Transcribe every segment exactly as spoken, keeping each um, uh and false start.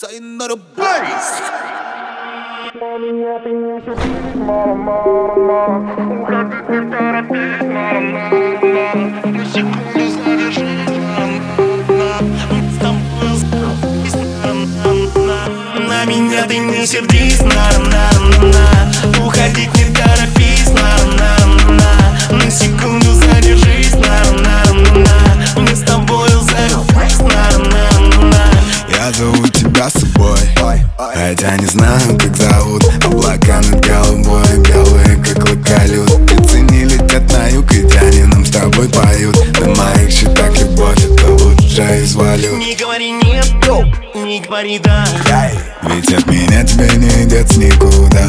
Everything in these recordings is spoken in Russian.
Sayonara Blaze. На меня ты не сердись, мало, мало, мало. Уходить не торопись, мало, мало, мало. На секунду задержись, с тобой сдаюсь, на меня ты не сердись, на, на, на. Уходить не торопись, на, на, на. На секунду задержись, на, на, на. Мне с тобою закупись, на, на, на. Я зову тебя с собой, хотя не знаю, как зовут. Облака над головой белые, как локалют. Птицы не летят на юг, и тяни нам с тобой поют. На моих счетах любовь, это лучшая из валют. Не говори нет, не говори да. Ведь от меня тебе не идет никуда.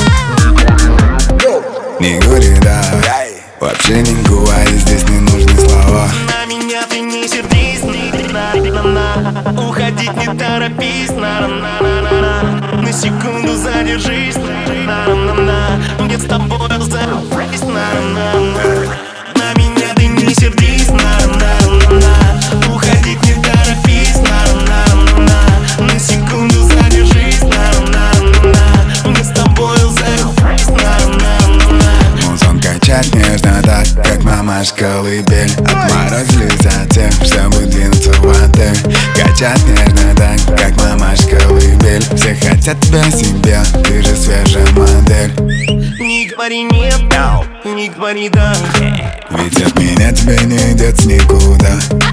Не говори да, вообще не говори, здесь не нужны слова. На меня ты не сердись, на, на, на. Уходить не торопись, на, на, на, на, на. На секунду задержись, на, на, на. Мне с тобой закупись, на, на, на. На меня ты не сердись, на, на, на, на. Уходить не торопись, на, на, на. На секунду задержись, на, на, на. Мне с тобой закупись, на, на, на. Музон качать нежно так, как мамашка колыбель. Отморозили за тем, чтобы двинуться в отель. Качать нежно так, как мамашка колыбель. Все хотят тебя себе, ты же свежая модель. Не говори нет, не говори да. Ведь от меня тебе не идет никуда.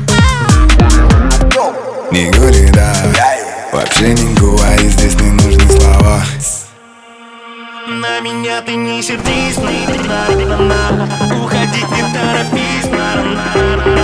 Не говори да, вообще не говори, здесь не нужны слова. На меня ты не сердись, на, на, на, на. Уходить не торопись, на, на, на.